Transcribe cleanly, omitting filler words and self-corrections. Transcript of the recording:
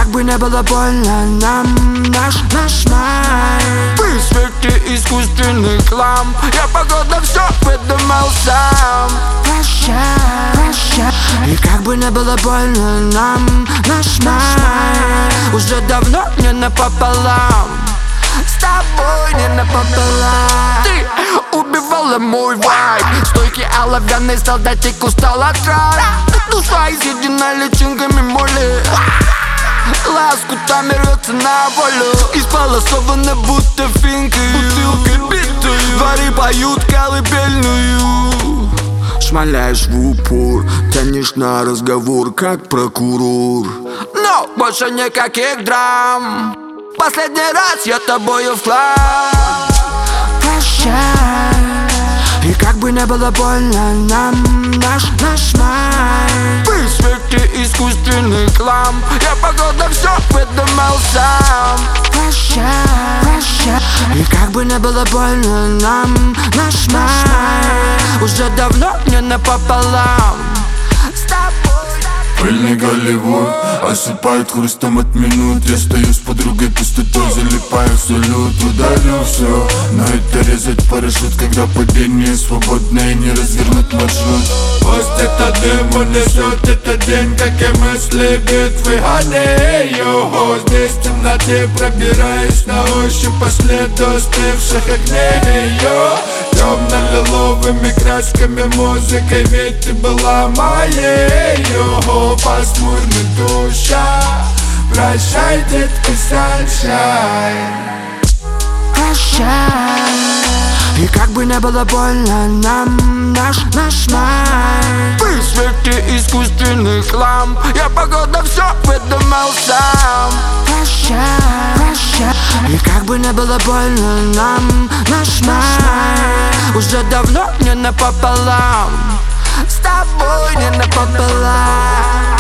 как бы не было больно нам, наш май. При свете искусственных ламп я погода все выдумал сам. Прощай. И как бы не было больно нам, наш май уже давно не напополам. С тобой не напополам. Ты убивала мой вайб. Стойкий оловянный солдатик устал от ран. Душа изъедена личинками моли. Лоскутами рвется на волю. Исполосованы будто финки. Бутылкой битую. Дворы поют колыбельную. Шмаляешь в упор, тянешь на разговор, как прокурор. Но больше никаких драм. Последний раз я тобою вклад. Прощай. И как бы не было больно нам, наш май. При свете искусственных ламп я погода все выдумал сам. Прощай. И как бы не было больно нам, наш май уже давно не напополам. С тобой. Пыльный Голливуд осыпает хрустом от минут. Я стою с подругой пустотой, залипаю в салют. Удалю все, но это резать парашют, когда падение свободное, не развернуть маршрут. Пусть это дым унесет этот день, как и мысли битвы Ганею. Здесь в темноте пробираюсь на ощупь по следу остывших огней. Темно-лиловыми красками музыкой, ведь ты была моей. Пасмурный душа, прощай, детка, sunshine. Прощай. И как бы не было больно нам, наш май. При свете искусственных ламп я погода все выдумал сам. Прощай. И как бы не было больно нам, наш май уже давно не напополам. С тобой не напополам.